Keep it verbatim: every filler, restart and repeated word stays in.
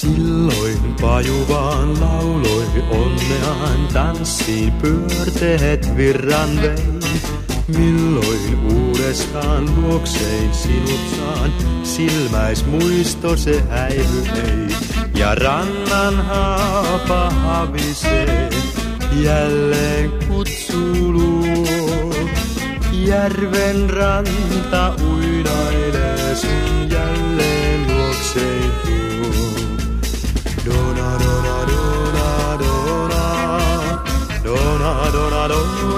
Silloin paju vaan lauloi onneaan, tanssiin pyörteet virran vei. Milloin uudestaan luoksein sinut saan, silmäis muisto se häivy ei. Ja rannan haapa havisee, jälleen kutsu luo. Järven ranta uinailee, sun jälleen luoksein tuo. Dona, dona, dona, dona, dona, dona, dona.